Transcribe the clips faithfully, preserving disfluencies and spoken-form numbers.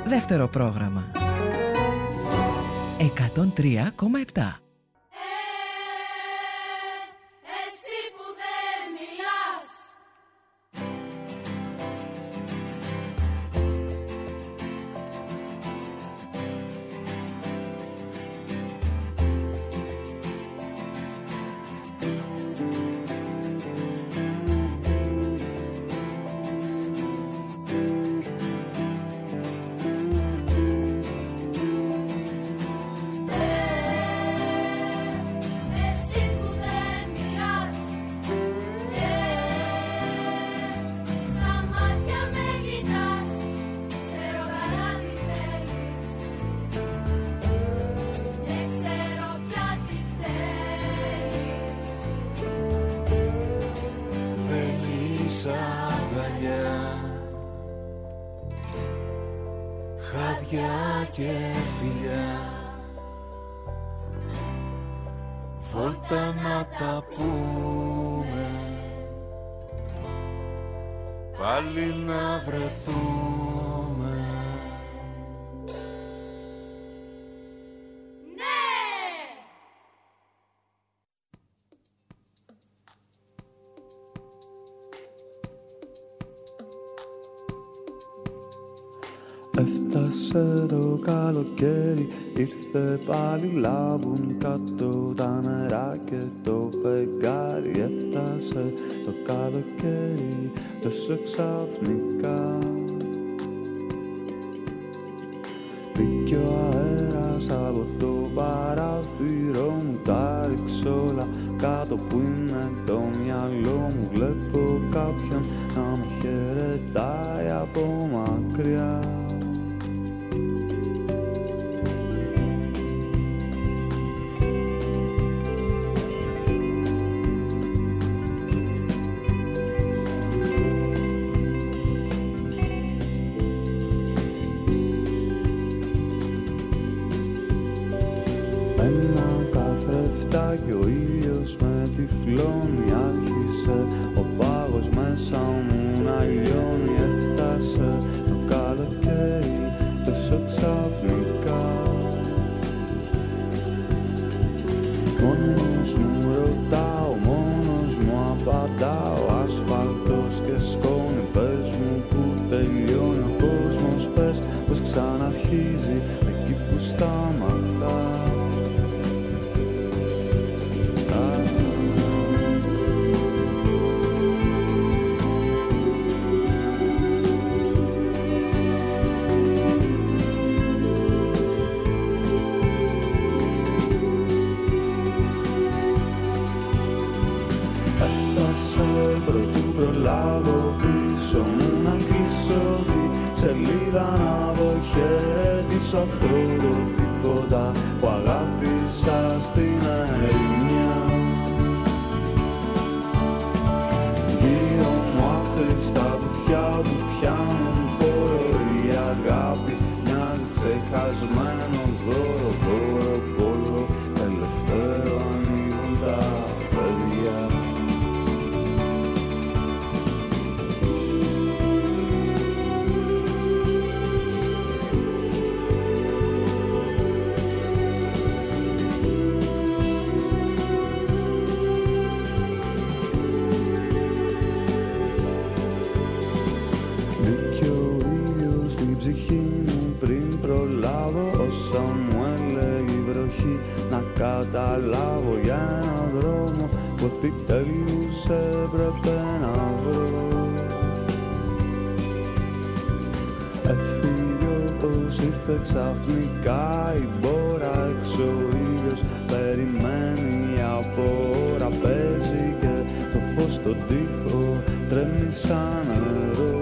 Δεύτερο πρόγραμμα εκατόν τρία κόμμα επτά. Έφτασε το καλοκαίρι, ήρθε πάλι, λάμπουν κάτω τα νερά και το φεγγάρι. Έφτασε το καλοκαίρι τόσο ξαφνικά. Μπήκε ο αέρας από το παράθυρο μου, τα ρίξω όλα κάτω που είναι το μυαλό μου. Βλέπω κάποιον να με χαιρετάει από μακριά. Και ο ήλιος με τυφλώνει, άρχισε ο πάγος μέσα μου να λιώνει. Έφτασε το καλοκαίρι τόσο ξαφνικά. Μόνος μου ρωτάω, μόνος μου απαντάω. Ασφαλτός και σκόνη, πες μου που τελειώνει ο κόσμος. Πες πως ξαναρχίζει εκεί που σταματά. Πρωτού προλάβω πίσω μου να κλείσω τη σελίδα, να αποχαιρετήσω αυτό το τίποτα που αγάπησα στην ερημιά. Γύρω μου άχρηστα κουτιά που πιάνουν χώρο. Η αγάπη μοιάζει ξεχασμένο δώρο, δώρο πόλο. Τελευταίο ανοίγουν τα παιδιά. Πριν προλάβω όσα μου έλεγε η βροχή, να καταλάβω για έναν δρόμο που επιτέλους έπρεπε να βρω. Έφυγε όπως ήρθε ξαφνικά η μπόρα, έξω ο ήλιος περιμένει από ώρα. Παίζει και το φως στον τοίχο τρέμει σαν νερό.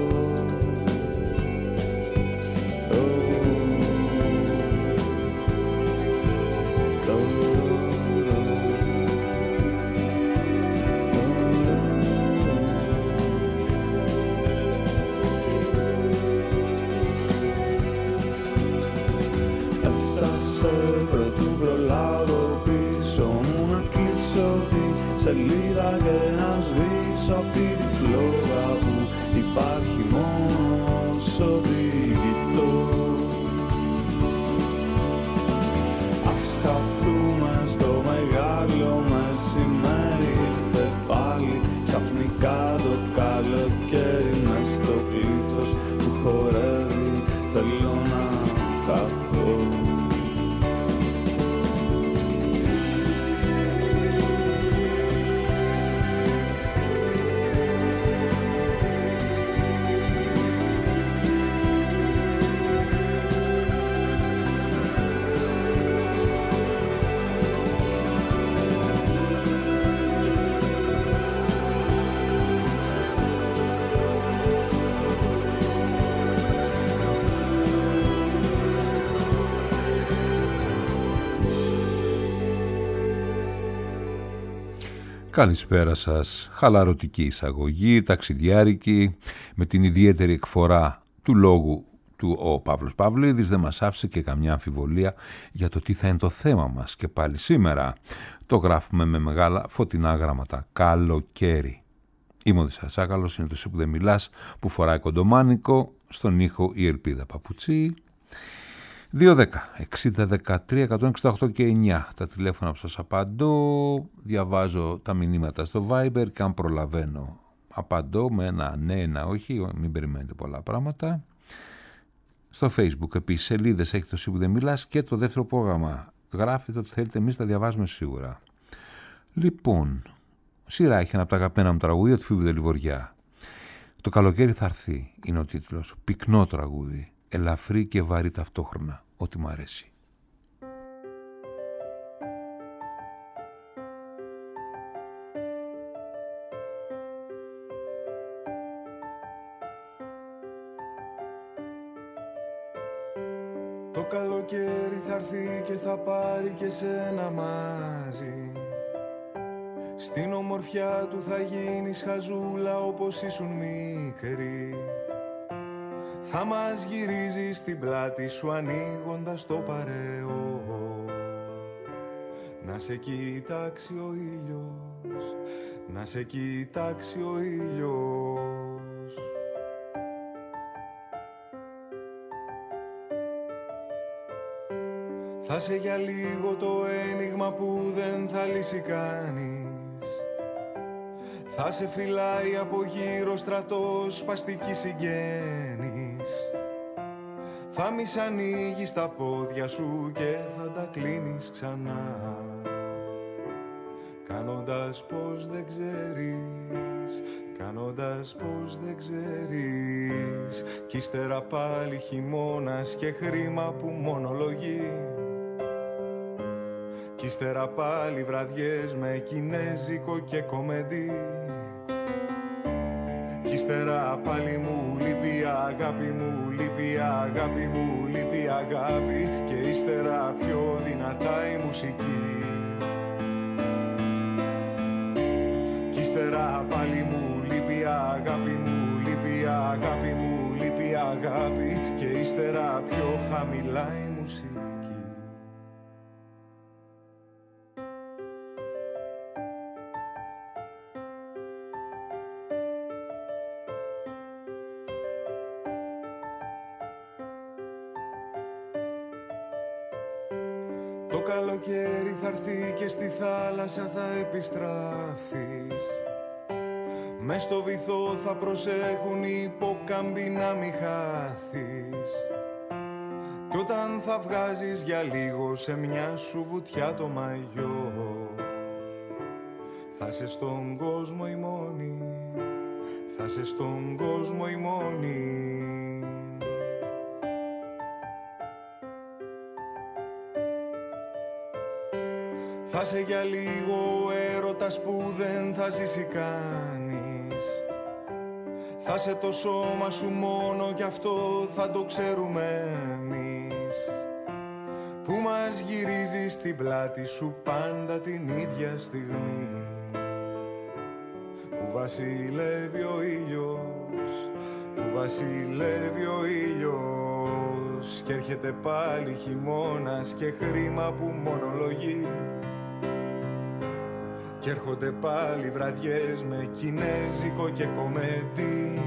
Πρωτού προλάβω πίσω μου να κλείσω τη σελίδα και να σβήσω αυτή τη φλόγα που υπάρχει μόνο όσο τη κοιτώ. Καλησπέρα σας, χαλαρωτική εισαγωγή, ταξιδιάρικη, με την ιδιαίτερη εκφορά του λόγου του ο Παύλος Παυλίδης. Δεν μας άφησε και καμιά αμφιβολία για το τι θα είναι το θέμα μας και πάλι σήμερα. Το γράφουμε με μεγάλα φωτεινά γράμματα, καλοκαίρι. Είμαι ο Δησασάκαλος, είναι το «Εσύ που δεν μιλάς», που φοράει κοντομάνικο, στον ήχο η Ελπίδα Παπουτσί. δύο δέκα εξήντα δεκατρία εκατόν εξήντα οκτώ και εννιά τα τηλέφωνα που σας απαντώ. Διαβάζω τα μηνύματα στο Viber και αν προλαβαίνω απαντώ με ένα ναι, ένα όχι, μην περιμένετε πολλά πράγματα. Στο Facebook επίσης σελίδες έχει το «Εσύ που δεν μιλάς» και το δεύτερο πρόγραμμα. Γράφετε ό,τι θέλετε, εμείς τα διαβάζουμε σίγουρα. Λοιπόν, σειρά έχει ένα από τα αγαπημένα μου τραγούδια του Φίβου Δελιβοριά. «Το καλοκαίρι θα έρθει» είναι ο τίτλος. Πυκνό τραγούδι, ελαφρύ και βαρύ ταυτόχρονα, ό,τι μ' αρέσει. Το καλοκαίρι θα έρθει και θα πάρει και σένα μαζί. Στην ομορφιά του θα γίνεις χαζούλα όπως ήσουν μικρή. Θα μας γυρίζεις στην πλάτη σου ανοίγοντας το παρέο. Να σε κοιτάξει ο ήλιος, να σε κοιτάξει ο ήλιος. Θα σε για λίγο το ένιγμα που δεν θα λύσει κανείς. Θα σε φυλάει από γύρω στρατός σπαστική συγγένης. Θα μη σ' ανοίγεις τα πόδια σου και θα τα κλείνεις ξανά, κάνοντας πως δεν ξέρεις, κάνοντας πως δεν ξέρεις. Κι ύστερα πάλι χειμώνας και χρήμα που μονολογεί. Κι ύστερα πάλι βραδιές με κινέζικο και κομεντί. Κι ύστερα πάλι μου λείπει αγάπη μου, λείπει αγάπη μου, λείπει αγάπη. Και ύστερα πιο δυνατά η μουσική. Κι ύστερα πάλι μου λείπει αγάπη μου, λείπει αγάπη μου, λείπει αγάπη. Και ύστερα πιο χαμηλά η μουσική. Το καλοκαίρι θα έρθει και στη θάλασσα θα επιστράφεις. Μες στο βυθό θα προσέχουν οι υπόκαμποι να μη χάθεις. Κι όταν θα βγάζεις για λίγο σε μια σου βουτιά το μαγιό, θα σε στον κόσμο η μόνη, θα σε στον κόσμο η μόνη. Θα σε για λίγο ο έρωτας που δεν θα ζήσει κανείς. Θα σε το σώμα σου μόνο κι αυτό θα το ξέρουμε εμείς. Που μας γυρίζει στην πλάτη σου πάντα την ίδια στιγμή. Που βασιλεύει ο ήλιος, που βασιλεύει ο ήλιος. Κι έρχεται πάλι χειμώνας και χρήμα που μονολογεί. Κι έρχονται πάλι βραδιές με κινέζικο και κομεντί.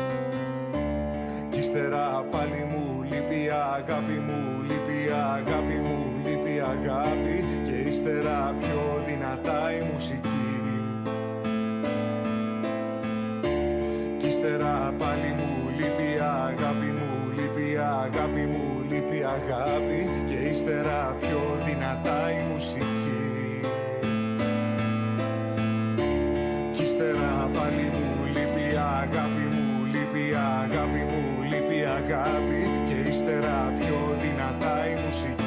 Κι ύστερα πάλι μου λείπει αγάπη μου, λείπει αγάπη μου, λείπει αγάπη. Και ύστερα πιο δυνατά η μουσική. Κι ύστερα πάλι μου λείπει αγάπη μου, λείπει αγάπη μου, λείπει αγάπη. Και ύστερα πιο δυνατά η μουσική. Ύστερα πάλι μου λείπει αγάπη μου, λείπει αγάπη μου, λείπει αγάπη. Και ύστερα πιο δυνατά η μουσική.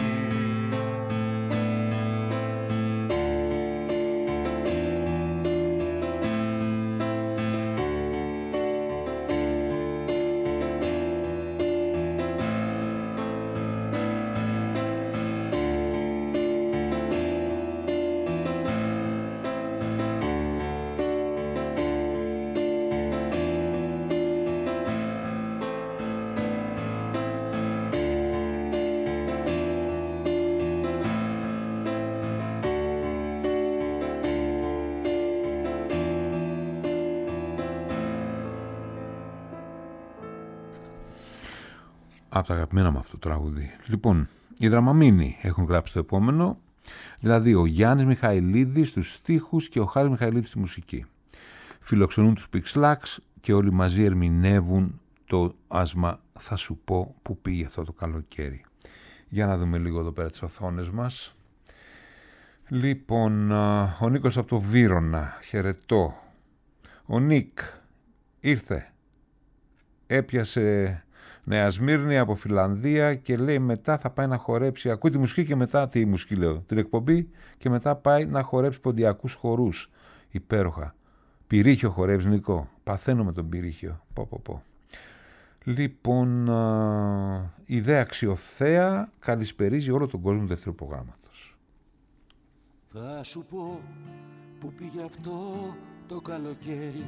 Από τα αγαπημένα μου αυτό το τραγούδι. Λοιπόν, οι Δραμαμίνοι έχουν γράψει το επόμενο, δηλαδή ο Γιάννης Μιχαηλίδης στους στίχους και ο Χάρης Μιχαηλίδης στη μουσική. Φιλοξενούν τους Pixlax και όλοι μαζί ερμηνεύουν το άσμα «Θα σου πω που πήγε αυτό το καλοκαίρι». Για να δούμε λίγο εδώ πέρα τις οθόνες μας. Λοιπόν, ο Νίκος από το Βύρωνα, χαιρετώ. Ο Νίκ ήρθε, έπιασε Νέα Σμύρνη από Φιλανδία και λέει μετά θα πάει να χορέψει, ακούει τη μουσική και μετά, τη μουσική λέω, την εκπομπή και μετά πάει να χορέψει ποντιακούς χορούς. Υπέροχα. Πυρίχιο χορεύεις Νικό, παθαίνω με τον πυρίχιο. Πω, πω, πω. Λοιπόν, α, η ιδέα αξιοθέα καλησπερίζει όλο τον κόσμο του δεύτερου προγράμματος. Θα σου πω που πήγε αυτό το καλοκαίρι.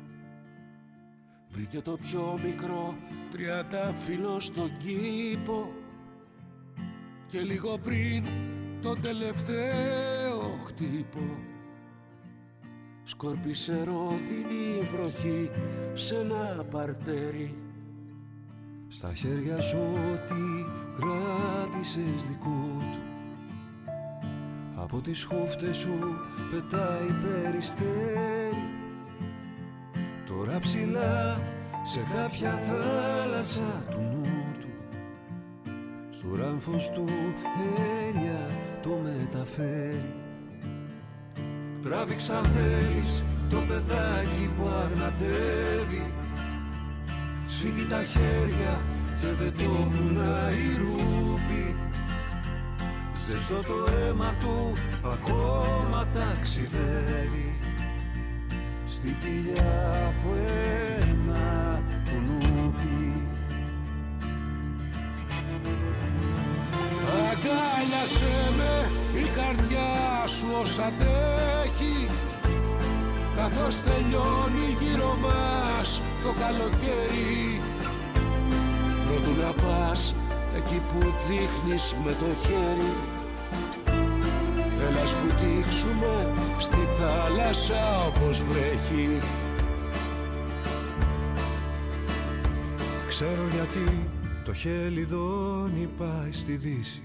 Βρήκε το πιο μικρό τριαντάφυλλο στον κήπο και λίγο πριν τον τελευταίο χτύπο σκόρπισε ρόδινη βροχή σε ένα παρτέρι. Στα χέρια σου ό,τι κράτησες δικό του, από τις χούφτες σου πετάει περιστέρι. Τώρα ψηλά σε κάποια θάλασσα του νότου, στο ράμφος του έλια το μεταφέρει. Τράβηξα αν θέλεις το παιδάκι που αγνατεύει, σφίγγει τα χέρια και δεν το κουνάει ρούπι. Ζεστό το αίμα του ακόμα ταξιδεύει στη κοιλιά από ένα κουνούπι. Αγκάλιασέ με, η καρδιά σου ως αντέχει, καθώς τελειώνει γύρω μας το καλοκαίρι. Προτού να πας εκεί που δείχνεις με το χέρι, έλα σφουτίξουμε στη θάλασσα όπως βρέχει. Ξέρω γιατί το χελιδόνι πάει στη δύση,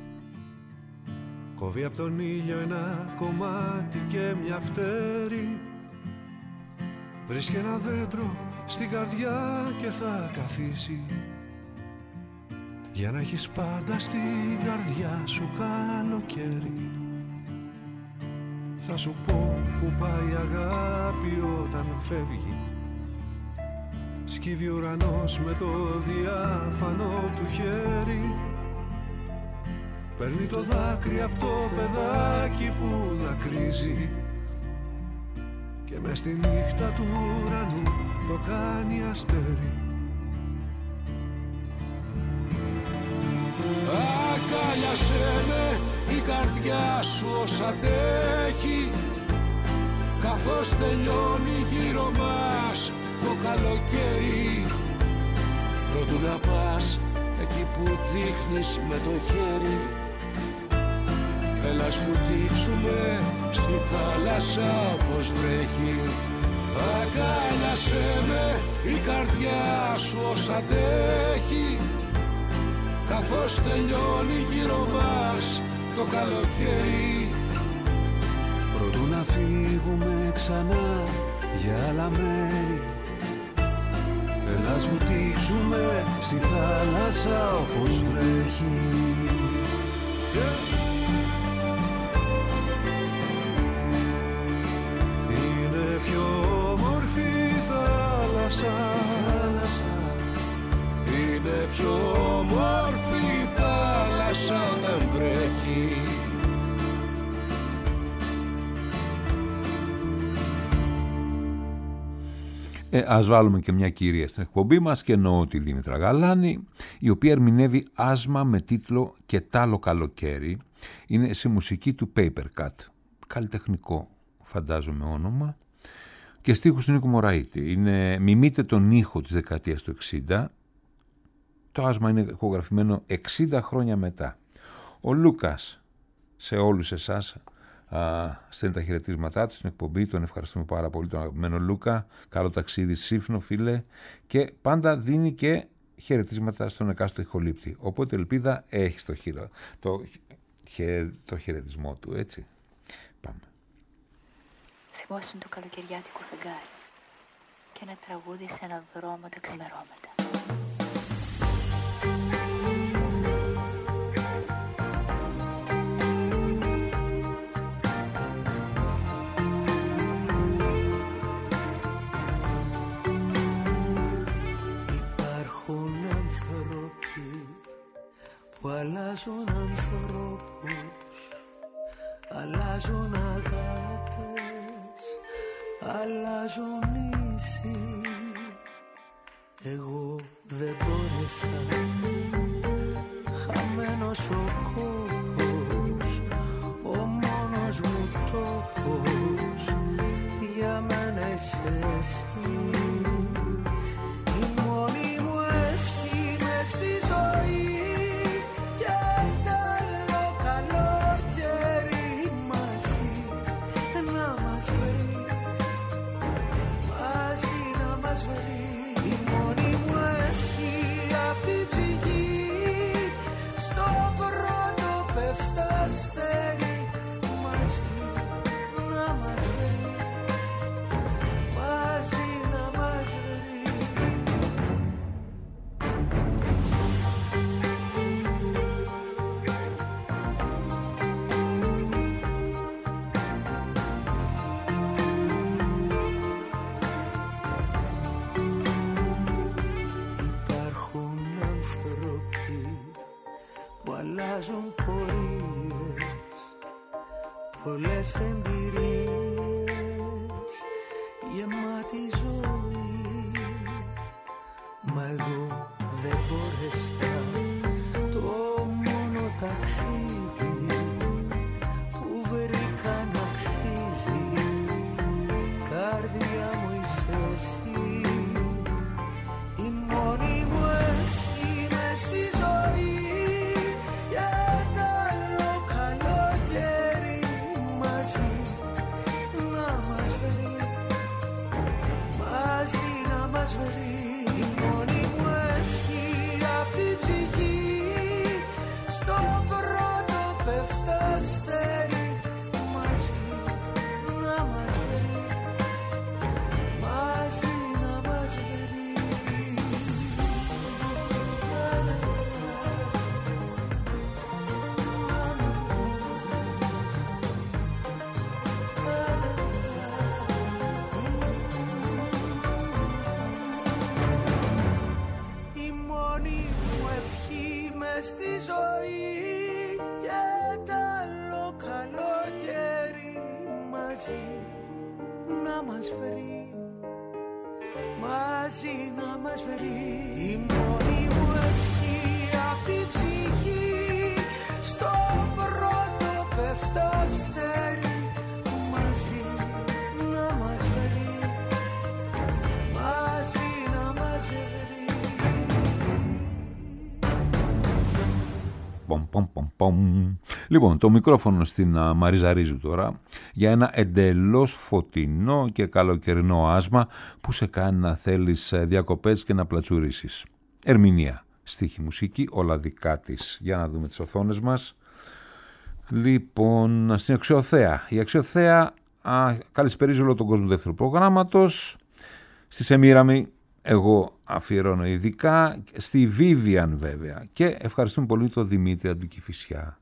κόβει από τον ήλιο ένα κομμάτι και μια φτέρη. Βρίσκει ένα δέντρο στην καρδιά και θα καθίσει, για να έχεις πάντα στην καρδιά σου καλοκαίρι. Θα σου πω που πάει η αγάπη όταν φεύγει, σκύβει ο ουρανός με το διάφανο του χέρι. Παίρνει το δάκρυ από το παιδάκι που δακρύζει και μες στη νύχτα του ουρανού το κάνει αστέρι. Αγκάλιασέ με, η καρδιά σου ως αντέχει, καθώς τελειώνει γύρω μας το καλοκαίρι. Προτού να πας εκεί που δείχνεις με το χέρι, έλα σφουτίξουμε στη θάλασσα όπως βρέχει. Αγκάλιασέ με, η καρδιά σου ως αντέχει, καθώς τελειώνει γύρω μας το καλοκαίρι. Προτού να φύγουμε ξανά για άλλα μέρη, έλα σφουτίξουμε στη θάλασσα όπως βρέχει. Είναι πιο όμορφη η θάλασσα, είναι πιο όμορφη η θάλασσα όταν βρέχει. Ε, ας βάλουμε και μια κυρία στην εκπομπή μας, και εννοώ τη Δήμητρα Γαλάνη, η οποία ερμηνεύει άσμα με τίτλο «Και τ' άλλο καλοκαίρι». Είναι σε μουσική του Papercut, καλλιτεχνικό φαντάζομαι όνομα, και στίχους του Νίκου Μωραήτη. Είναι, μιμείται τον ήχο της δεκαετίας του εξήντα. Το άσμα είναι ηχογραφημένο εξήντα χρόνια μετά. Ο Λούκας, σε όλους εσάς, στέλνει τα χαιρετίσματά του στην εκπομπή. Τον ευχαριστούμε πάρα πολύ τον αγαπημένο Λούκα. Καλό ταξίδι Σύφνο, φίλε. Και πάντα δίνει και χαιρετίσματα στον εκάστοτε ηχολήπτη. Οπότε ελπίδα έχει το, χειρο, το, χε, το χαιρετισμό του, έτσι. Πάμε. Θυμόσουν το καλοκαιριάτικο φεγγάρι και ένα τραγούδι σε ένα δρόμο τα ξημερώματα. Που αλλάζουν ανθρώπους, αλλάζουν αγάπες, αλλάζουν νήσι. Εγώ δεν μπόρεσα, χαμένος ο κόπος, ο μόνος μου τόπος, για μένα είσαι εσύ. Η μόνη μου ευχή μες στη ζωή. Αλλάζουν πορείες, πολλές εμπειρίες, γεμάτη ζωή. Μα εγώ δεν μπόρεσα, το μόνο ταξίδι που βρήκα να αξίζει. Καρδιά μου είσαι εσύ, η μόνη μου ευχή μες στη ζωή. Στη ζωή και τ' άλλο καλοκαίρι μαζί να μας βρει, μαζί να μας βρει. Η μόνη μου ευχή απ' την ψυχή, στο πρώτο πέφτω αστέρι, μαζί να μας βρει, μαζί να μας βρει. Πομ, πομ, πομ, πομ. Λοιπόν, το μικρόφωνο στην uh, Μαρίζα Ρίζου τώρα για ένα εντελώς φωτεινό και καλοκαιρινό άσμα που σε κάνει να θέλεις διακοπές και να πλατσουρίσεις. Ερμηνεία, στίχη, μουσική, όλα δικά της. Για να δούμε τις οθόνες μας. Λοιπόν, στην Αξιοθέα. Η Αξιοθέα α, καλησπερίζει όλο τον κόσμο του δεύτερου προγράμματος. Στη Σεμίραμη εγώ αφιερώνω ειδικά, στη Βίβιαν βέβαια, και ευχαριστούμε πολύ τον Δημήτρη Αντικηφισιά.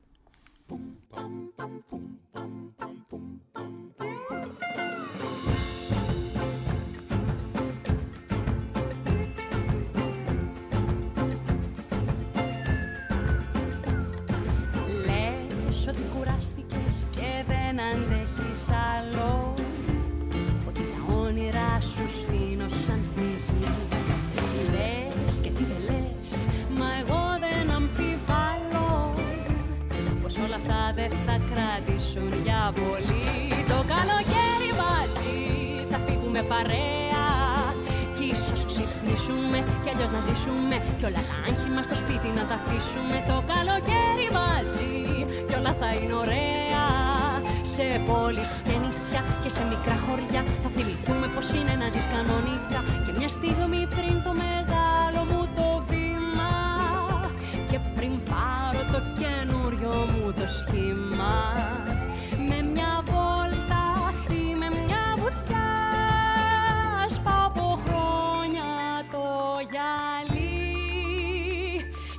Λες ότι κουράστηκες και δεν αντέχεις άλλο, ότι τα όνειρά σου σφήνω σαν στη γη. Λες και τι δεν λες, μα εγώ δεν αμφιβάλλω πως όλα αυτά δεν θα κρατήσουν για πολύ. Το καλοκαίρι μαζί θα φύγουμε παρέα κι ίσως ξυπνήσουμε κι αλλιώς να ζήσουμε κι όλα τα άγχη μας στο σπίτι να τα αφήσουμε. Το καλοκαίρι μαζί κι όλα θα είναι ωραία. Σε πόλεις και νησιά και σε μικρά χωριά θα θυμηθούμε πως είναι να ζεις κανονικά. Και μια στιγμή πριν το μεγάλο μου το βίο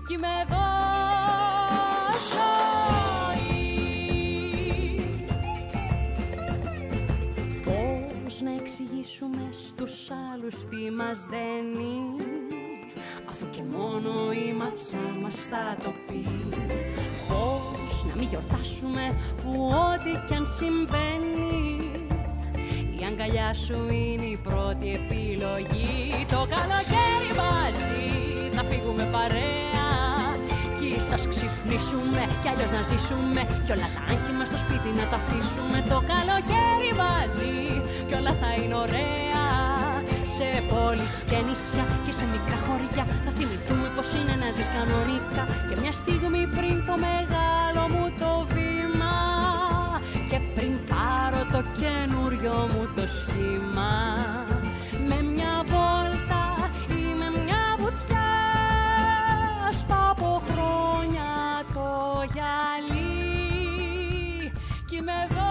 κι είμαι εδώ ζωή. Πώς να εξηγήσουμε στους άλλους τι μας δένει, αφού και μόνο η ματιά μας θα το πει. Πώς να μην γιορτάσουμε που ό,τι κι αν συμβαίνει, η αγκαλιά σου είναι η πρώτη επιλογή. Το καλοκαίρι μαζί θα φύγουμε παρέα, κι ίσως ξυπνήσουμε κι αλλιώς να ζήσουμε, κι όλα τα άγχη μας στο σπίτι να τα αφήσουμε. Το καλοκαίρι μαζί κι όλα θα είναι ωραία, σε πόλεις και νησιά και σε μικρά χωριά. Θα θυμηθούμε πως είναι να ζεις κανονικά, και μια στιγμή πριν το μεγάλο μου το βήμα, και πριν πάρω το καινούριο μου το σχήμα, με μια βόλτα ή με μια βουτιά, σπάω από χρόνια το γυαλί, κι είμαι εδώ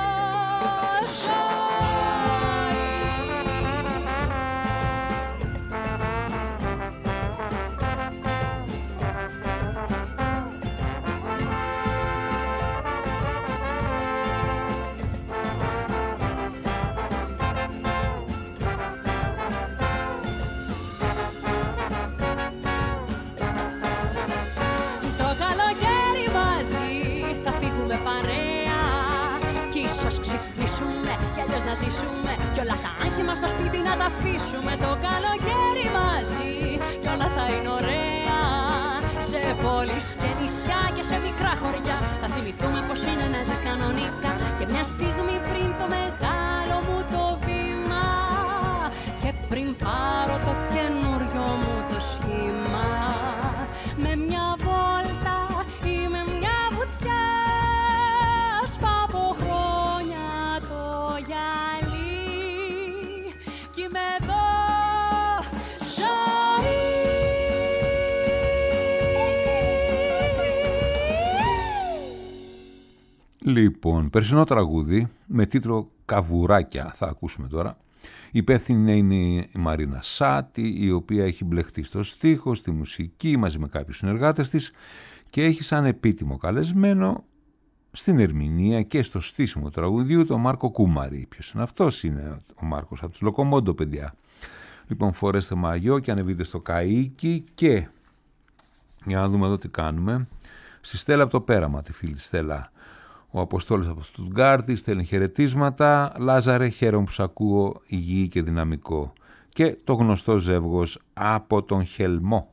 να ζήσουμε, κι όλα τα άγχη μας στο σπίτι να τα αφήσουμε. Το καλοκαίρι μαζί κι όλα θα είναι ωραία, σε πόλεις και νησιά και σε μικρά χωριά. Θα θυμηθούμε πως είναι να ζεις κανονικά, και μια στιγμή πριν το μεγάλο μου το βήμα, και πριν πάρω το καινούριο μου το σχήμα, με μια βόλτα ή με μια βουτιά, σπάω από χρόνια το γυαλί, κι είμαι εδώ ζωή. Λοιπόν, περσινό τραγούδι με τίτλο «Καβουράκια» θα ακούσουμε τώρα. Η υπεύθυνη είναι η Μαρίνα Σάτη, η οποία έχει μπλεχτεί στο στίχο, στη μουσική μαζί με κάποιους συνεργάτες της, και έχει σαν επίτιμο καλεσμένο στην ερμηνεία και στο στήσιμο τραγουδιού τον Μάρκο Κούμαρη. Ποιος είναι αυτός? Είναι ο Μάρκος από τους Λοκομόντο, παιδιά. Λοιπόν, φορέστε μαγιό και ανεβείτε στο καΐκι, και για να δούμε εδώ τι κάνουμε. Στη Στέλλα από το Πέραμα, τη φίλη της Στέλλα, ο Αποστόλης από το Στουτγκάρδη, στέλνει χαιρετίσματα. Λάζαρε, χαίρομαι που σ' ακούω, υγιή και δυναμικό. Και το γνωστό ζεύγος από τον Χελμό.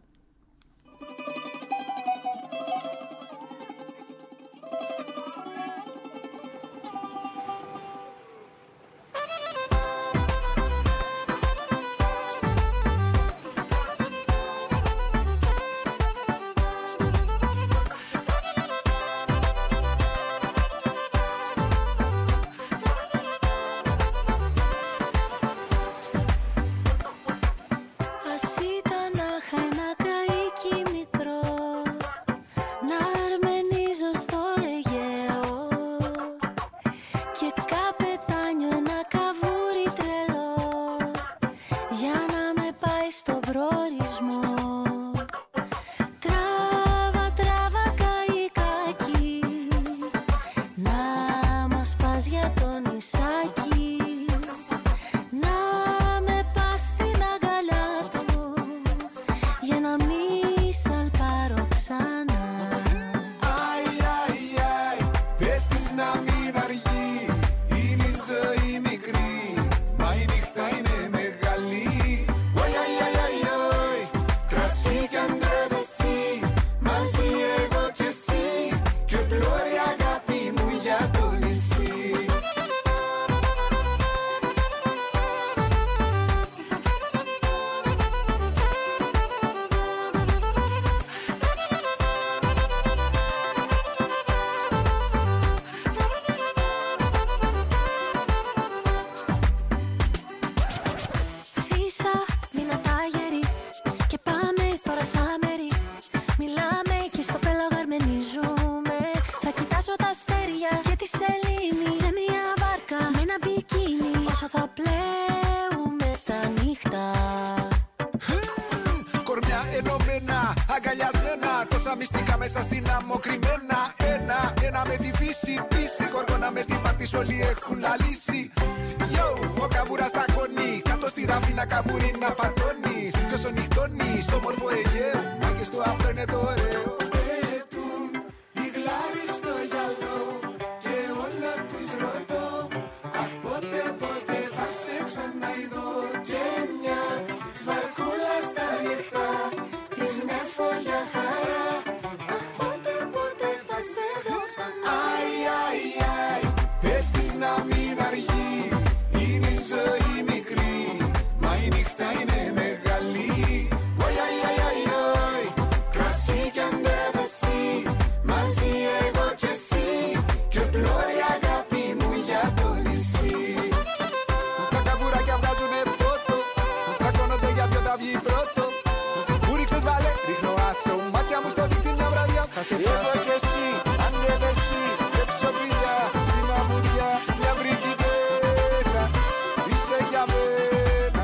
Κορμιά ενωμένα, αγκαλιασμένα, τόσα μυστικά μέσα στην άμμο κρυμμένα. Ένα, ένα με τη φύση, πίση. Γοργόνα με την πάρτι όλοι έχουν λαλήσει. Yo, ο καβούρας στα κονί. Κάτω στη ράφινα καβούρι να φαντώνεις. Ποιος ο νυχτώνεις στο μορφό Αιγαίο. Μα και στο απλό είναι το ωραίο. Πέτουν οι γλάροι στο γυαλό. Και όλα τους ρωτώ. Αχ πότε πότε θα σε ξαναειδώ. Και μια βαρκούλα στα νυχτά. Της νεφώ για χαρά. Αχ πότε πότε θα σε δω ξανά. Αι, αι, αι. Πες της να μην αργεί. Είναι η ζωή μικρή. Μα η νύχτα είναι μεγάλη. Οι, αι, αι, αι, αι. Κρασί κι αντέδεση. Μαζί εγώ κι εσύ. Και πλώρη αγάπη μου για το νησί. Τα καβουράκια βγάζουνε φώτο. Τσακώνονται για ποιο θα βγει πρώτο. Μου ρίξες βαλέ, ρίχνω άσο. Μάτια μου στο δίχτυ μια βραδιά. Θα σε πιάσω κι εσύ, ανέβεσαι. Έξω βρύδια, στη μαμουδιά. Μια βρυκητέσα, είσαι για μένα.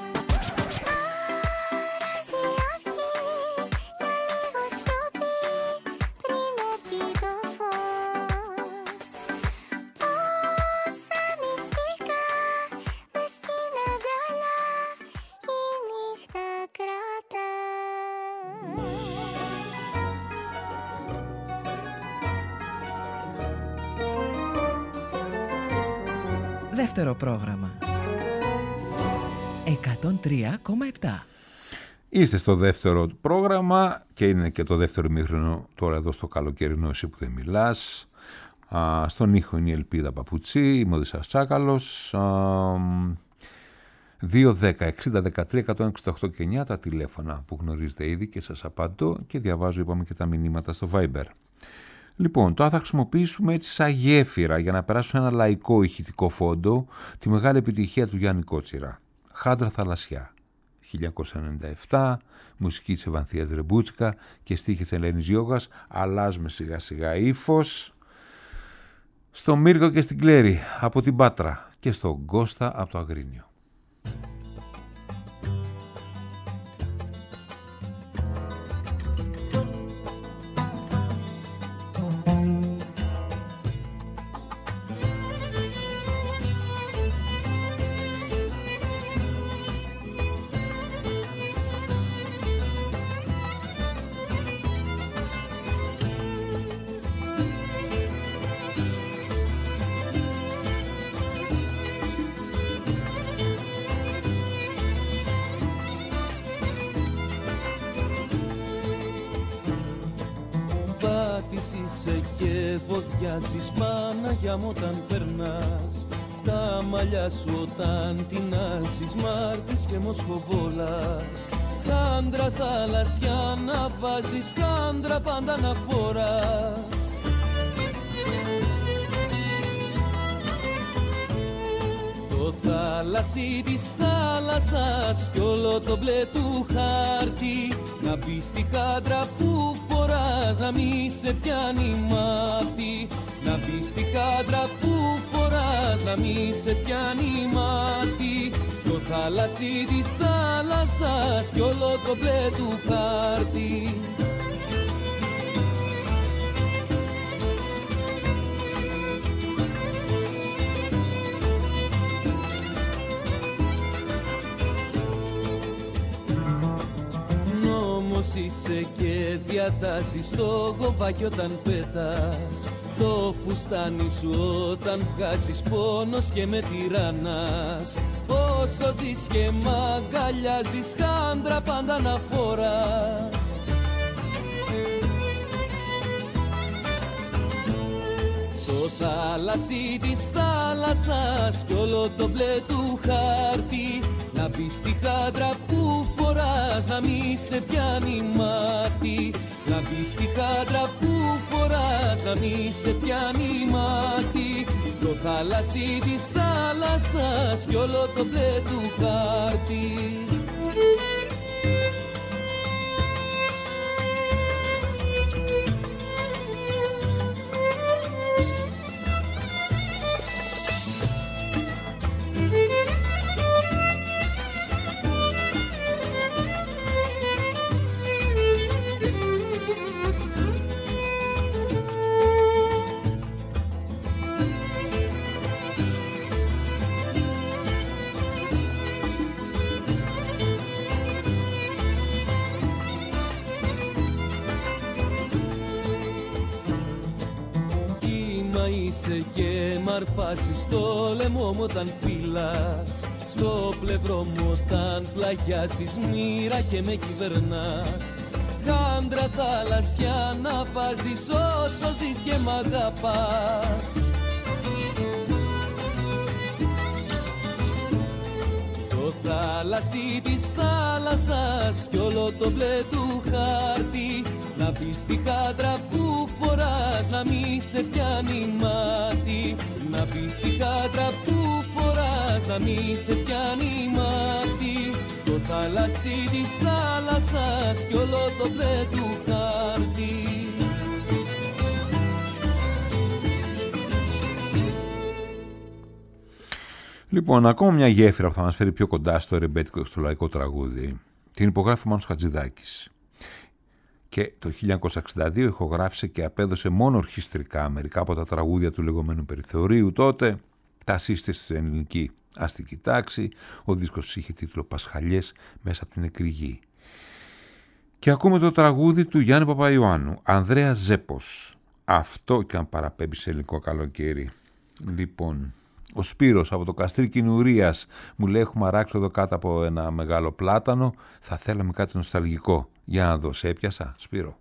Αράζει αυγή, για λίγο σιωπή. Πριν έρθει το φως. Πόσα μυστικά μες στην αγκαλιά. Η νύχτα κρατά. Δεύτερο πρόγραμμα. εκατόν τρία κόμμα επτά. Είστε στο δεύτερο πρόγραμμα και είναι και το δεύτερο ημίχρονο τώρα εδώ στο καλοκαιρινό Εσύ που δεν μιλάς. Α, στον ήχο είναι η Ελπίδα Παπουτσί, είμαι ο Οδυσσέας Τσάκαλος. δύο δέκα εξήντα δεκατρία εκατόν εξήντα οκτώ και εννιά τα τηλέφωνα που γνωρίζετε ήδη και σας απαντώ και διαβάζω είπαμε και τα μηνύματα στο Viber. Λοιπόν, τώρα θα χρησιμοποιήσουμε έτσι σαν γέφυρα για να περάσουμε ένα λαϊκό ηχητικό φόντο τη μεγάλη επιτυχία του Γιάννη Κότσιρα. Χάντρα θαλασσιά. χίλια εννιακόσια ενενήντα επτά, μουσική της Ευανθίας Ρεμπούτσικα και στίχη της Ελένης Γιώγας. Αλλάζουμε σιγά σιγά ύφος. Στο Μύρκο και στην Κλέρη από την Πάτρα και στον Κώστα από το Αγρίνιο. Είσαι και βοδιάζεις Παναγιά μου όταν περνάς. Τα μαλλιά σου όταν τεινάζεις Μάρτης και Μοσχοβόλας. Χάντρα θαλασσιά να βάζεις, χάντρα πάντα να φοράς. Το θάλασσι της θάλασσας κι όλο το μπλε του χάρτη. Να μπεις στη χάντρα που φοράς, να μη σε πιάνει μάτι. Να μπεις στη χάντρα που φοράς, να μη σε πιάνει μάτι. Το θάλασσι της θάλασσας κι όλο το μπλε του χάρτη. Είσαι και διατάσεις το γοβάκι όταν πέτας. Το φουστάνι σου όταν βγάζεις πόνος και με τυράννας. Όσο ζεις και μ' αγκαλιάζεις, χάντρα πάντα να φοράς. Το θάλασσι της θάλασσας κι όλο το μπλε του χάρτη. Να μπεις στη χάντρα που φοράς, να μη σε πιάνει μάτι. Να μπεις στη χάντρα που φοράς, να μη σε πιάνει μάτι. Το θάλασσι της θάλασσας κι όλο το μπλε του χάρτη. είσαι και μ' αρπάζεις στο λαιμό μου όταν φύλας, στο πλευρό μου όταν πλαγιάζεις μοίρα και με κυβερνάς. Χάντρα θάλασσια να βάζεις όσο ζεις και μ' αγαπάς. Το θάλασσι της θάλασσας κι όλο το μπλε του χάρτη, να μπεις στη χάντρα που φοράς, να μη σε πιάνει μάτι. Να μπεις στη χάντρα που φοράς, να μη σε πιάνει μάτι. Το θάλασσι της θάλασσας κι όλο το μπλε του χάρτη. Λοιπόν, ακόμα μια γέφυρα που θα μας φέρει πιο κοντά στο ρεμπέτικο, στο λαϊκό τραγούδι, την υπογράφει ο Μάνος Χατζηδάκης. Και το χίλια εννιακόσια εξήντα δύο ηχογράφησε και απέδωσε μόνο ορχιστρικά μερικά από τα τραγούδια του λεγόμενου περιθωρίου τότε, τα σύστησε στην ελληνική αστική τάξη. Ο δίσκος είχε τίτλο «Πασχαλιές μέσα από την νεκρή γη». Και ακούμε το τραγούδι του Γιάννη Παπαϊωάννου, Ανδρέας Ζέπος. Αυτό και αν παραπέμπει σε ελληνικό καλοκαίρι. Λοιπόν, ο Σπύρος από το Καστρί Κινουρίας μου λέει: έχουμε αράξει εδώ κάτω από ένα μεγάλο πλάτανο, θα θέλαμε κάτι νοσταλγικό. Για να δω, σε έπιασα, Σπύρο?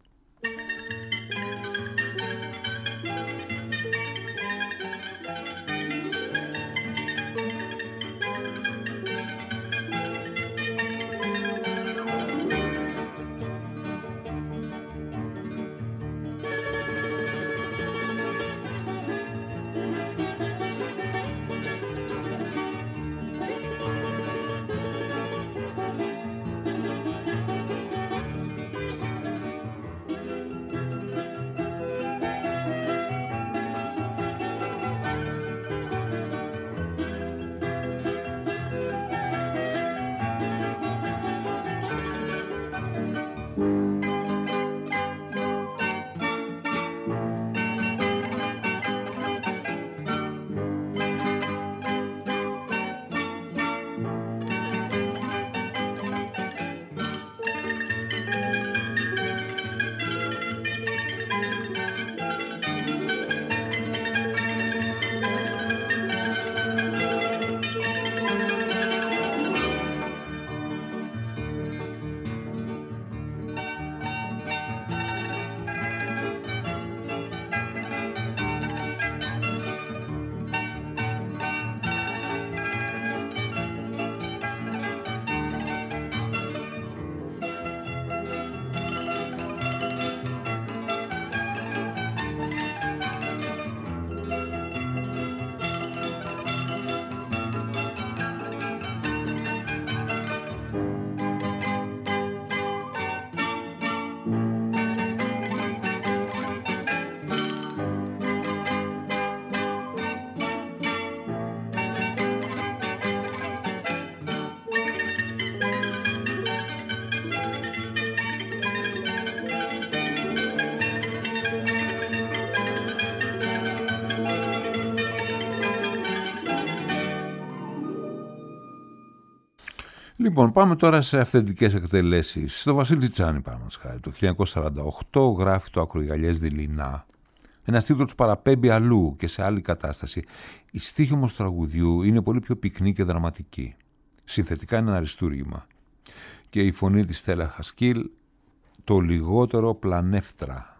Λοιπόν, πάμε τώρα σε αυθεντικές εκτελέσεις. Στο Βασίλη Τσάνη, παραδείγματος χάρη, το χίλια εννιακόσια σαράντα οκτώ γράφει το Ακρογιαλιές δειλινά. Ένας τίτλος παραπέμπει αλλού και σε άλλη κατάσταση. Η στίχη όμως του τραγουδιού είναι πολύ πιο πυκνή και δραματική. Συνθετικά είναι ένα αριστούργημα. Και η φωνή της Στέλλα Χασκίλ, το λιγότερο πλανεύτρα.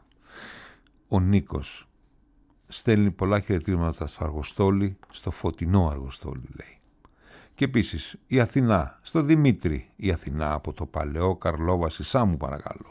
Ο Νίκος στέλνει πολλά χαιρετίσματα στο Αργοστόλι, στο φωτεινό Αργοστόλι λέει. Και επίσης η Αθηνά, στο Δημήτρη, η Αθηνά από το παλαιό Καρλόβαση, Σάμου παρακαλώ.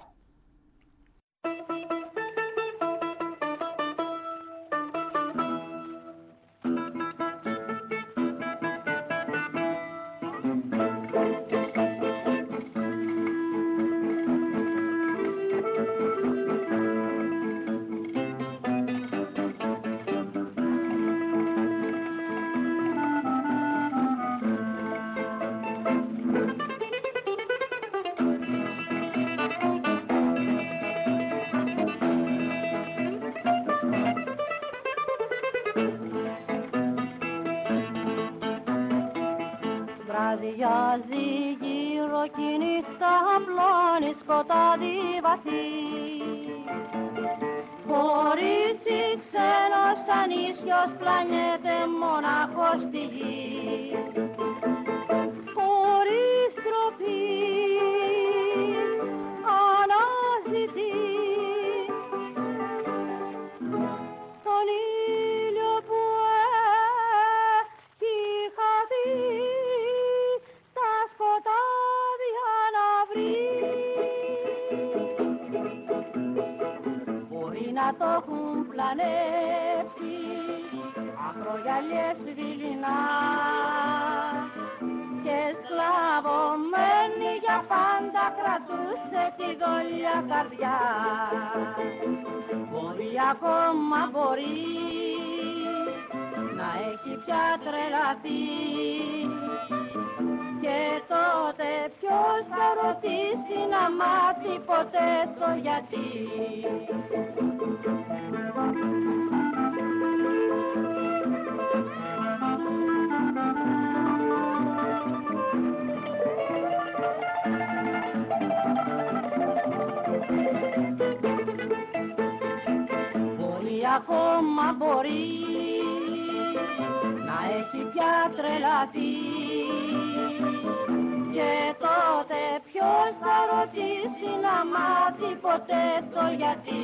Βραδιάζει γύρω κι η νύχτα απλώνει σκοτάδι βαθύ, χωρίς κορίτσι ξένος ανίσιος πλανιέται μονάχος στη γη. Χωρίς τροπή αναζητεί τον ήλιο που έχει χαθεί στα σκοτάδια να βρει. Μπορεί να το έχουν πλανέψει ακρογιαλιές δειλινά και σκλαβωμένη για πάντα κρατούσε τη δόλια καρδιά. Μπορεί ακόμα μπορεί να έχει πια τρελαθεί και τότε ποιος θα ρωτήσει να μάθει ποτέ το γιατί. Μπορεί ακόμα μπορεί να έχει πια τρελαθεί και τότε ποιος θα ρωτήσει να μάθει ποτέ το γιατί.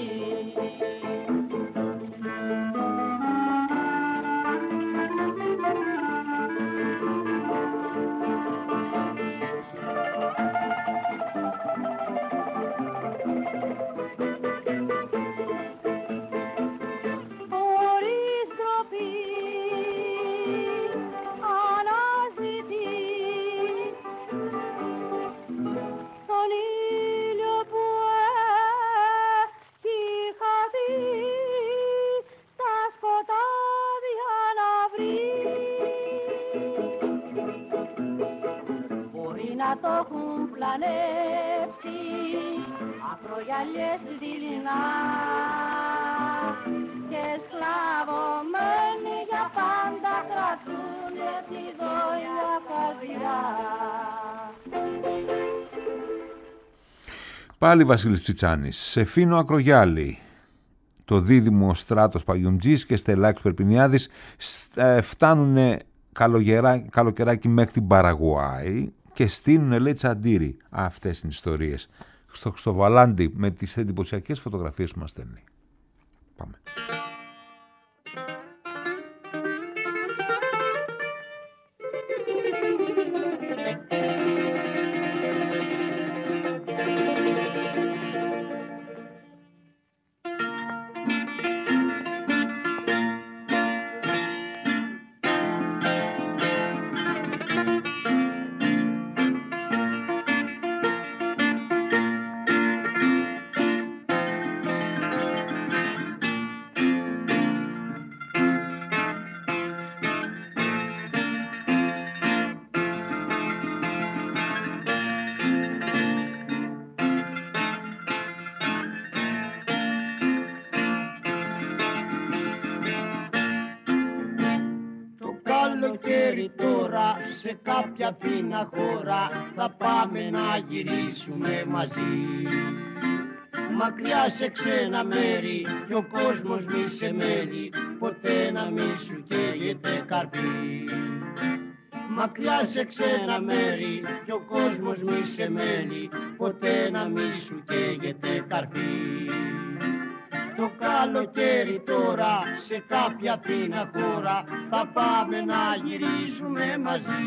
Το έχουν πλανέψει ακρογιαλιές δειλινά και σκλαβωμένοι για πάντα κρατούνε τη δόλια καρδιά. Πάλι Βασίλης Τσιτσάνης, σε Φίνο Ακρογιάλη. Το δίδυμο Στράτος Παγιουμτζής και Στελάκης Περπινιάδης φτάνουν καλοκαιράκι μέχρι την Παραγουάη και στείλουνε, λέει, τσαντήρι. Αυτές είναι οι ιστορίες. Στο, στο Βαλάντι με τις εντυπωσιακές φωτογραφίες που μας στέλνει. Πάμε. Σε κάποια φίνα χώρα θα πάμε να γυρίσουμε μαζί. Μακριά σε ξένα μέρη κι ο κόσμος μη σε μέλει, ποτέ να μη σου καίγεται καρπί. Μακριά σε ξένα μέρη κι ο κόσμος μη σε μέλει, ποτέ να μη σου καίγεται καρπί. Το καλοκαίρι τώρα σε κάποια φίνα χώρα θα πάμε να γυρίσουμε μαζί.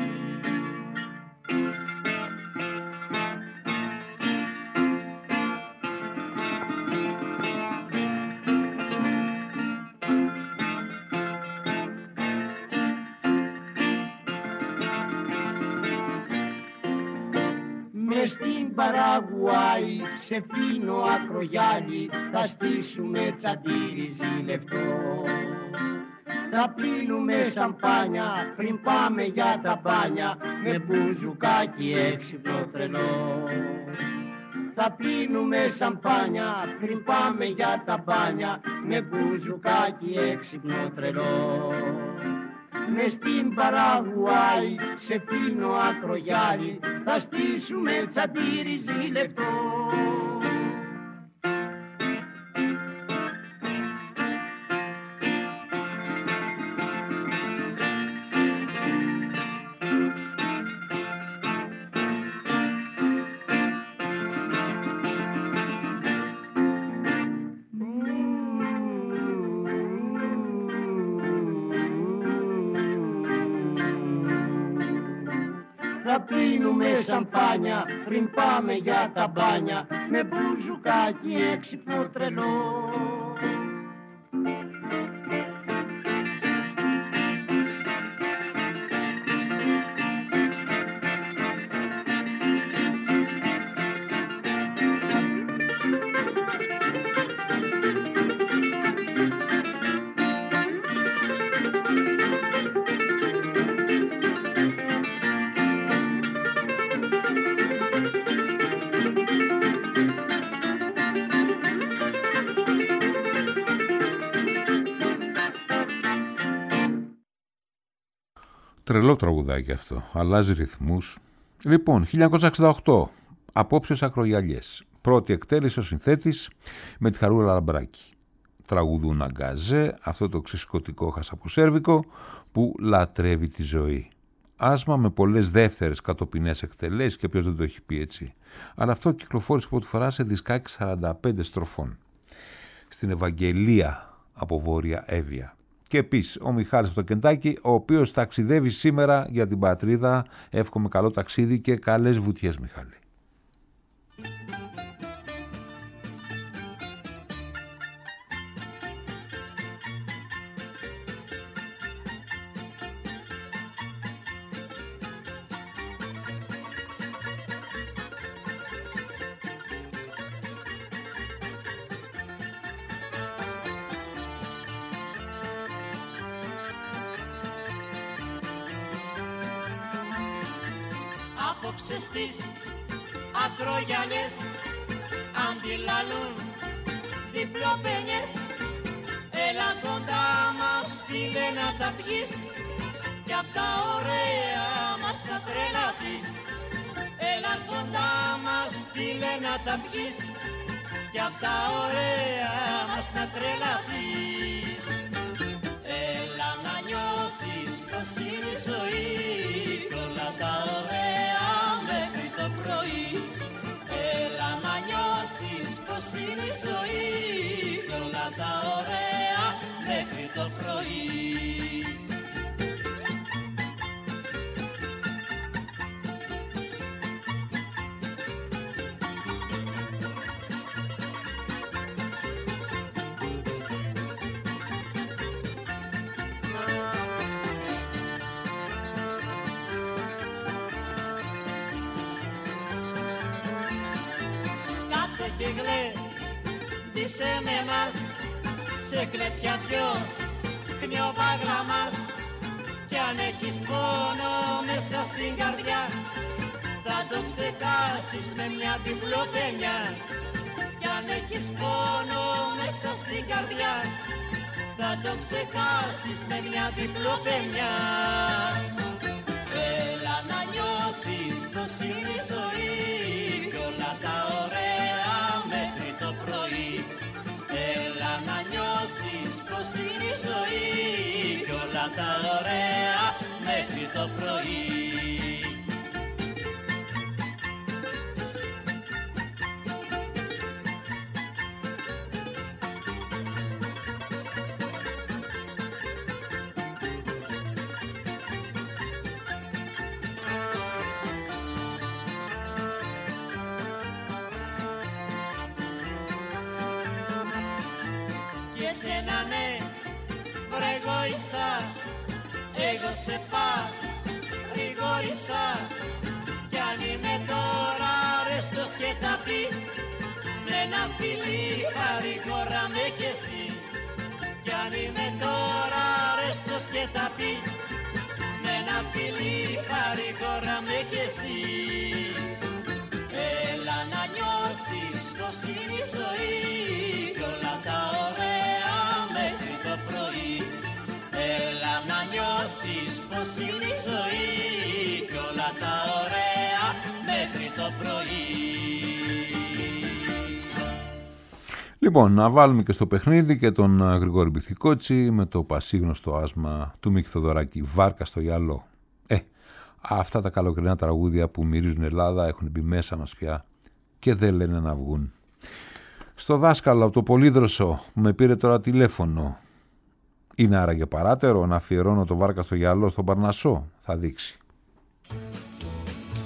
Μες στην Παραγουάη σε Φίνο Ακρογιάλη θα στήσουμε τσαντήρι ζηλευτό. Θα πίνουμε σαμπάνια πριν πάμε για τα μπάνια με μπουζουκάκι έξυπνο τρελό. Θα πίνουμε σαμπάνια πριν πάμε για τα μπάνια με μπουζουκάκι έξυπνο τρελό. Μες στην Παραγουάη σε Φίνο Ακρογιάλη θα στήσουμε τσαντήρι ζηλευτό. θα πίνουμε σαμπάνια πριν πάμε για τα μπάνια με μπουζουκάκι έξυπνο τρελό. Τρελό τραγουδάκι αυτό, αλλάζει ρυθμούς. Λοιπόν, χίλια εννιακόσια εξήντα οκτώ, Απόψεως Ακρογιαλιές. Πρώτη εκτέλεση ο συνθέτης με τη Χαρούλα Λαμπράκη. Τραγουδούν αγκαζέ, αυτό το ξεσκωτικό χασαποσέρβικο που λατρεύει τη ζωή. Άσμα με πολλές δεύτερες κατοπινές εκτελέσεις και ποιος δεν το έχει πει έτσι. Αλλά αυτό κυκλοφόρησε πρώτη φορά σε δισκάκι σαράντα πέντε στροφών. Στην Ευαγγελία από Βόρεια Εύβοια. Και επίσης ο Μιχάλης από το Κεντάκι, ο οποίος ταξιδεύει σήμερα για την πατρίδα. Εύχομαι καλό ταξίδι και καλές βουτιές, Μιχάλη. Απόψε στις ακρογιαλιές αντιλαλούν διπλοπενιές. Έλα κοντά μας φίλε να τα πιείς κι απ' τα ωραία μας τα τρέλα της. Έλα κοντά μας φίλε να τα πιείς κι απ' τα ωραία μας τα τρέλα της. Έλα να νιώσεις πως είναι η ζωή κι όλα τα ωραία μέχρι το πρωί. Έλα να νιώσεις πως είναι η ζωή κι όλα τα ωραία μέχρι το πρωί. Και γλέντισε με μας σε κλαιτιά δυο χνιοπάγλα μας. Κι αν έχεις πόνο μέσα στην καρδιά θα το ξεκάσεις με μια διπλοπενιά. Κι αν έχεις πόνο μέσα στην καρδιά θα το ξεκάσεις με μια διπλοπενιά. Έλα να νιώσεις πως είναι η ζωή κι όλα τα ωραία μέχρι το πρωί. Έλα να νιώσεις πως είναι η ζωή κι όλα τα ωραία μέχρι το πρωί. Εσένα ναι, βρεγόησα, εγώ σε παρηγόρησα. Κι αν είμαι τώρα αρέστος και τα πει, με ένα φιλί παρηγόραμε κι εσύ. Κι αν είμαι τώρα αρέστος και τα πει, με ένα φιλί παρηγόραμε κι εσύ. Έλα να νιώσεις πως είναι η ζωή κι όλα τα ωραία μέχρι το πρωί. Έλα να νιώσεις πως είναι η ζωή κι όλα τα ωραία μέχρι το πρωί. Λοιπόν, να βάλουμε και στο παιχνίδι και τον Γρηγόρη Μπιθικότσι με το πασίγνωστο άσμα του Μίκη Θοδωράκη, Βάρκα στο γυαλό. Ε, αυτά τα καλοκαιρινά τραγούδια που μυρίζουν Ελλάδα έχουν μπει μέσα μας πια και δεν λένε να βγουν. Στο δάσκαλο από το Πολύδροσο που με πήρε τώρα τηλέφωνο, είναι άραγε παράτερο να αφιερώνω το Βάρκα στο γυαλό στον Παρνασσό? Θα δείξει.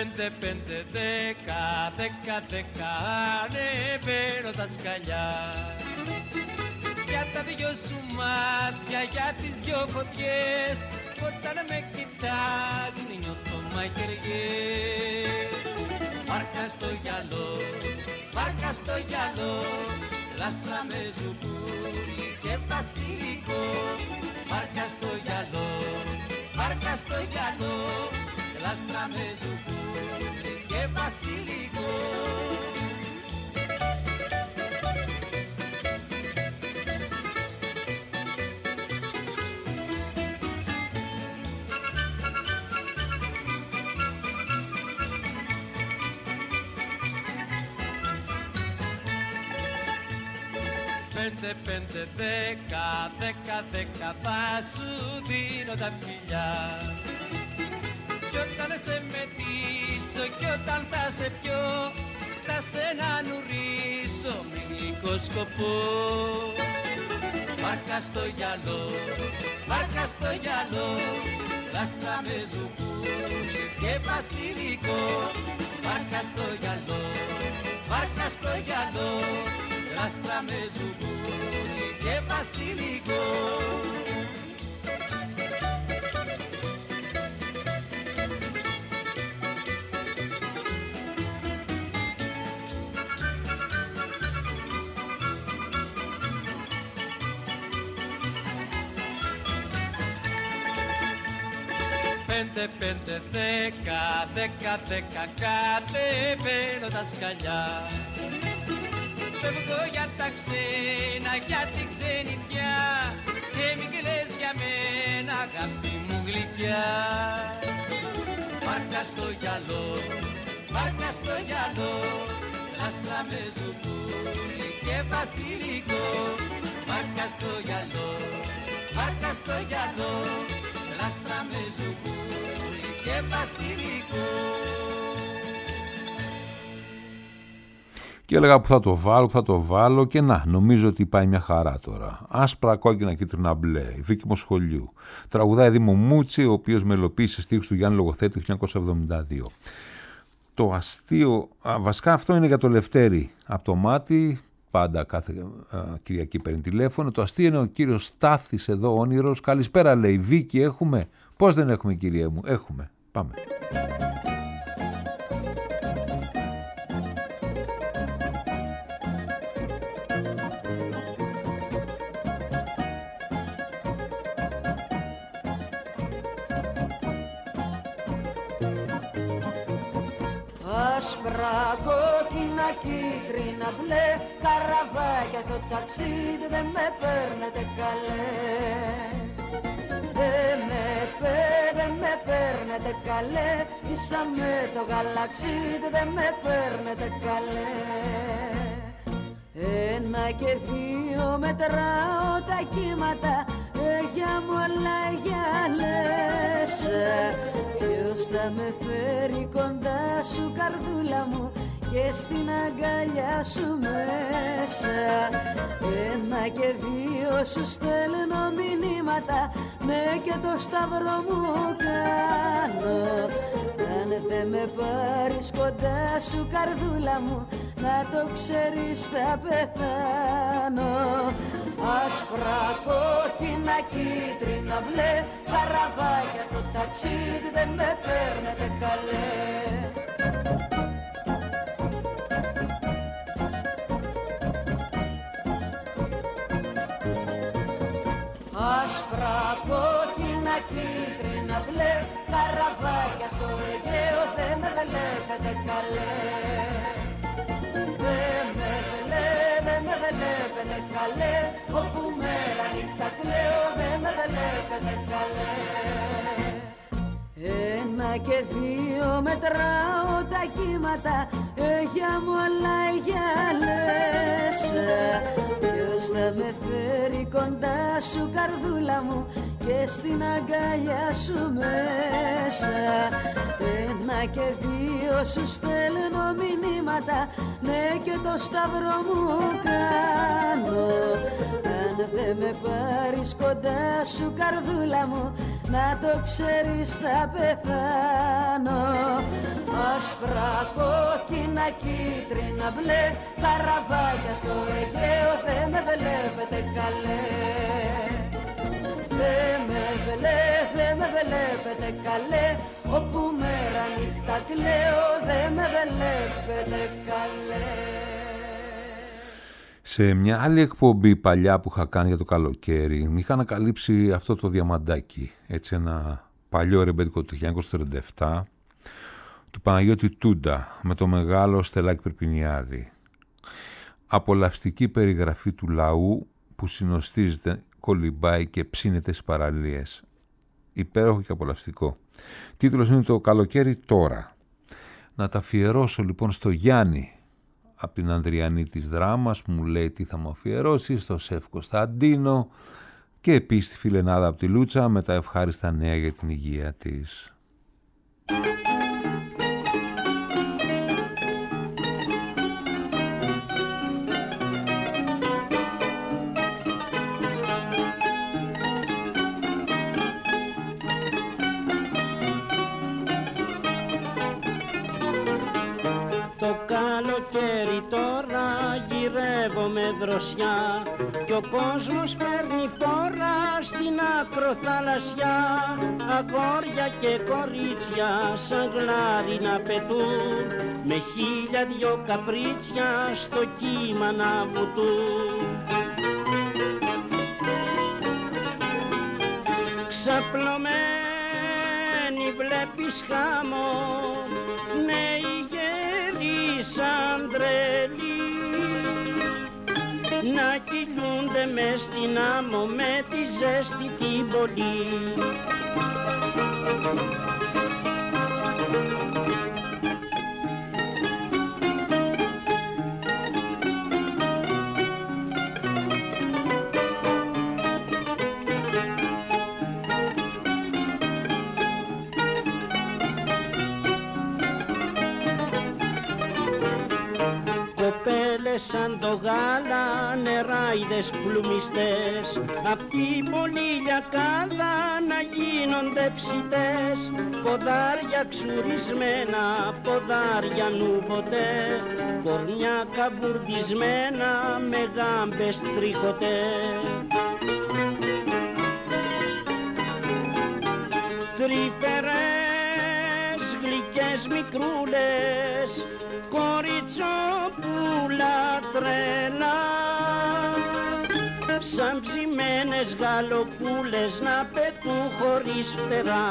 Πέντε, πέντε, δέκα, δέκα, δέκα, ανεβαίνω τα σκαλιά. Για τα δυο σου μάτια, για τις δυο φωτιές, όταν με κοιτάζουν νιώθω μαχαιριές. Βάρκα στο γυαλό, βάρκα στο γυαλό, λάστρα με ζουγκούρι και βασιλικό. Βάρκα στο γυαλό, βάρκα στο γυαλό, λάστρα με ζουγκούρι και βασιλικό. Πέντε, πέντε, δέκα, δέκα, δέκα, θα σου δίνω τα φιλιά. Κι όταν σε μετήσω κι όταν θα σε πιω, θα σε να νουρίσω με γλυκό σκοπό. Βάρκα στο γυαλό, βάρκα στο γυαλό, λάστρα με ζουγκούρι και βασιλικό. Βάρκα στο γυαλό, βάρκα στο γυαλό, λάστρα με ζουγκούρι και βασιλικό. Πέντε, πέντε, δέκα, δέκα, δέκα, κατεβαίνω τα σκαλιά. Φεύγω για τα ξένα, για την ξενιτιά, και μην κλαις για μένα, αγάπη μου γλυκιά. Βάρκα στο γυαλό, βάρκα στο γυαλό, λάστρα με ζουγκούρι και βασιλικό. Βάρκα στο γυαλό, βάρκα στο γυαλό, λάστρα με ζουγκούρι και βασιλικό. Και έλεγα που θα το βάλω, που θα το βάλω και να, νομίζω ότι πάει μια χαρά τώρα. Άσπρα, κόκκινα, κίτρινα, μπλε, η Βίκη Μοσχολιού. Τραγουδάει Δήμο Μούτσι, ο οποίος μελοποίησε στίχους του Γιάννη Λογοθέτη το χίλια εννιακόσια εβδομήντα δύο. Το αστείο, α, βασικά αυτό είναι για το Λευτέρη από το μάτι, πάντα κάθε α, Κυριακή παίρνει τηλέφωνο. Το αστείο είναι ο κύριος Στάθης εδώ, όνειρος. Καλησπέρα, λέει. Βίκη, έχουμε? Πώς δεν έχουμε, κυρία μου? Έχουμε. Πάμε. Άσπρα, κόκκινα, κίτρινα, μπλε, καραβάκια στο ταξίδι δεν με παίρνετε καλέ. Δεν με πέ, δεν με παίρνετε καλέ, ίσα με το γαλαξίδι δεν με παίρνετε καλέ. Ένα και δύο μετράω τα κύματα, για μου όλα για λες. Ποιος θα με φέρει κοντά σου, καρδούλα μου, και στην αγκαλιά σου μέσα? Ένα και δύο σου στέλνω μηνύματα, ναι, και το σταυρό μου κάνω. Αν δεν με πάρεις κοντά σου, καρδούλα μου, να το ξέρεις θα πεθάνω. Άσπρα, κόκκινα, κίτρινα, μπλε, καραβάκια στο ταξίδι δεν με παίρνετε καλέ. Άσπρα, κόκκινα, κίτρινα, μπλε, καραβάκια στο Αιγαίο δεν με βλέπετε καλέ. Δεν με βλέ, δεν με βλέπετε καλέ, όπου μέρα νύχτα κλαίω δεν με βλέπετε καλέ. Ένα και δύο μετράω τα κύματα, για μου όλα για λες. Ποιος θα με φέρει κοντά σου, καρδούλα μου, και στην αγκαλιά σου μέσα? Ένα και δύο σου στέλνω μηνύματα, ναι, και το σταυρό μου κάνω. Αν δεν με πάρεις κοντά σου, καρδούλα μου, να το ξέρεις θα πεθάνω. Άσπρα, κόκκινα, κίτρινα, μπλε, καραβάκια στο Αιγαίο, δεν με βλέπετε καλέ. Δεν με βλέ, δεν με βλέπετε καλέ, όπου μέρα νύχτα κλαίω, δεν με βλέπετε καλέ. Σε μια άλλη εκπομπή παλιά που είχα κάνει για το καλοκαίρι, μ' είχα ανακαλύψει αυτό το διαμαντάκι, έτσι ένα παλιό ρεμπέτικο του χίλια εννιακόσια τριάντα επτά, του Παναγιώτη Τούντα, με το μεγάλο Στελάκη Περπινιάδη. Απολαυστική περιγραφή του λαού που συνοστίζεται, κολυμπάει και ψήνεται στις παραλίες. Υπέροχο και απολαυστικό. Τίτλος είναι το καλοκαίρι τώρα. Να τα αφιερώσω λοιπόν στο Γιάννη, από την Ανδριανή της Δράμας, που μου λέει τι θα μου αφιερώσει, στο Σεφ Κωνσταντίνο και επίσης στη Φιλενάδα από τη Λούτσα με τα ευχάριστα νέα για την υγεία της. Με δροσιά κι ο κόσμος παίρνει φόρα στην ακροθαλασσιά. Αγόρια και κορίτσια σαν γλάρι να πετούν, με χίλια δυο καπρίτσια στο κύμα να βουτούν. Ξαπλωμένη βλέπεις χάμω, νέοι γέροι σαν τρελοί, να κυλούνται μες στην άμμο με τη ζέστη την πολύ. Σαν το γάλα νεράιδες πλουμιστές, απ' την πολύλια κάλα να γίνονται ψητές. Ποδάρια ξουρισμένα, ποδάρια νουμποτέ, κορμιά καμπουρδισμένα με γάμπες τρίχωτέ. Τρυφερές γλυκές μικρούλες, κοριτσόπουλα τρελά, σαν ψημένες γαλοπούλες να πετούν χωρίς φτερά.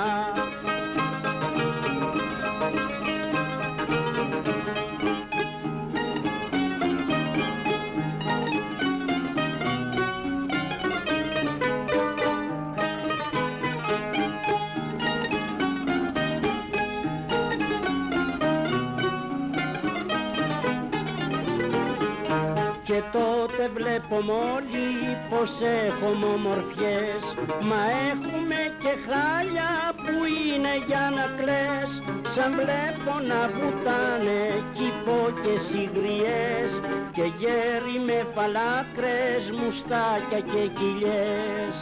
Και τότε βλέπω όλοι πως έχουμε ομορφιές, μα έχουμε και χάλια που είναι για να κλαις. Σαν βλέπω να βουτάνε κυπόκες υγριές και γέροι με φαλάκρες, μουστάκια και κοιλιές.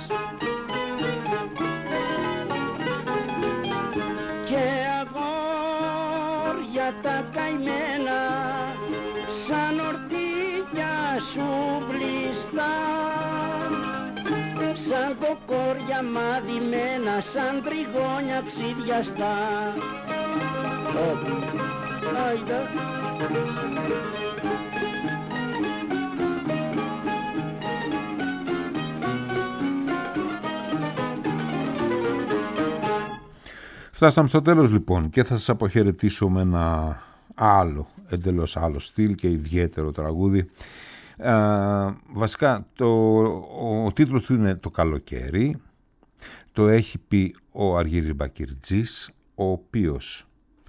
Και αγόρια τα καημένα σαν ορτίγια σου μπλιστά, σαν κοκόρια μαδημένα, σαν τριγώνια ξυδιαστά. Άιντα. Φτάσαμε στο τέλος λοιπόν και θα σας αποχαιρετήσω με ένα άλλο, εντελώς άλλο στυλ και ιδιαίτερο τραγούδι. Ε, βασικά το, ο, ο τίτλος του είναι «Το καλοκαίρι». Το έχει πει ο Αργύρης Μπακυρτζής, ο οποίος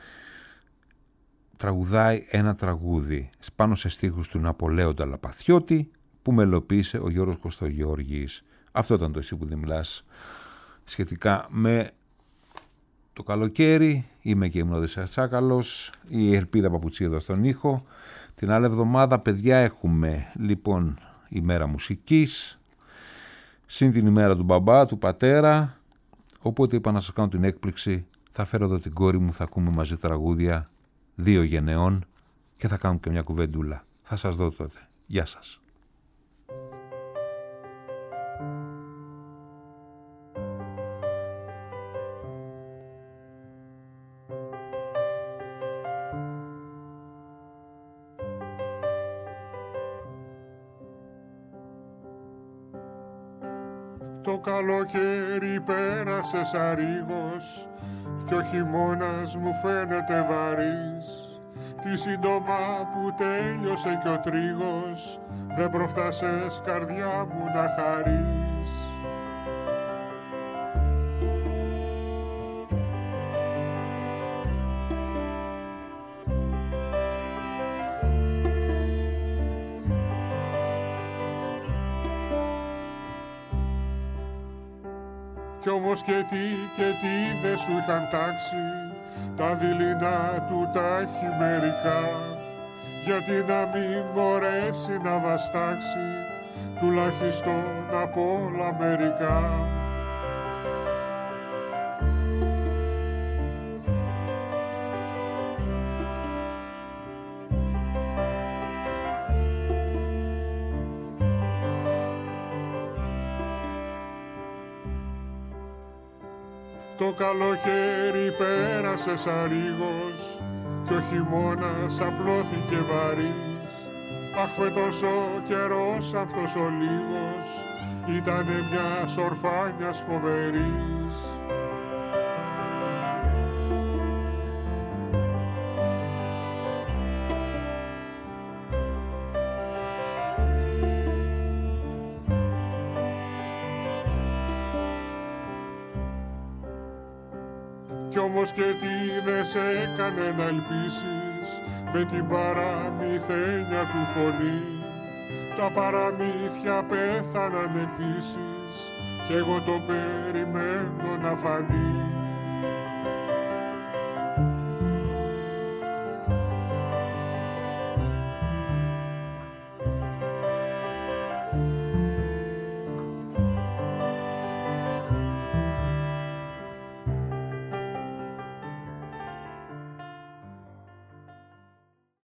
τραγουδάει ένα τραγούδι πάνω σε στίχους του Ναπολέοντα Λαπαθιώτη που μελοποίησε ο Γιώργος Κωστογιώργης. Αυτό ήταν το «Εσύ που δεν μιλάς» σχετικά με το καλοκαίρι. Είμαι και ήμουν ο Οδυσσέας Τσάκαλος, η Ελπίδα Παπουτσίδα στον ήχο. Την άλλη εβδομάδα, παιδιά, έχουμε λοιπόν ημέρα μουσικής, συν την ημέρα του μπαμπά, του πατέρα, Οπότε είπα να σας κάνω την έκπληξη, θα φέρω εδώ την κόρη μου, θα ακούμε μαζί τραγούδια δύο γενεών και θα κάνουμε και μια κουβεντούλα. Θα σας δω τότε. Γεια σας. Το καλοκαίρι πέρασε σαν ρίγος κι ο χειμώνας μου φαίνεται βαρύς. Τι σύντομα που τέλειωσε κι ο τρίγος, δεν προφτάσες καρδιά μου να χαρείς. Κι όμως και τι και τι δε σου είχαν τάξει τα δειλινά του τα χειμερικά, γιατί να μην μπορέσει να βαστάξει τουλάχιστον απ' όλα μερικά. Το καλοκαίρι πέρασε σαν ρίγος κι ο χειμώνας απλώθηκε βαρύς. Αχ, φέτος ο καιρός αυτός ο λίγος ήτανε μιας ορφάνιας φοβερής. Κι όμως και τι δε σε έκανε να ελπίσεις με την παραμυθένια του φωνή. Τα παραμύθια πέθαναν επίσης κι εγώ το περιμένω να φανεί.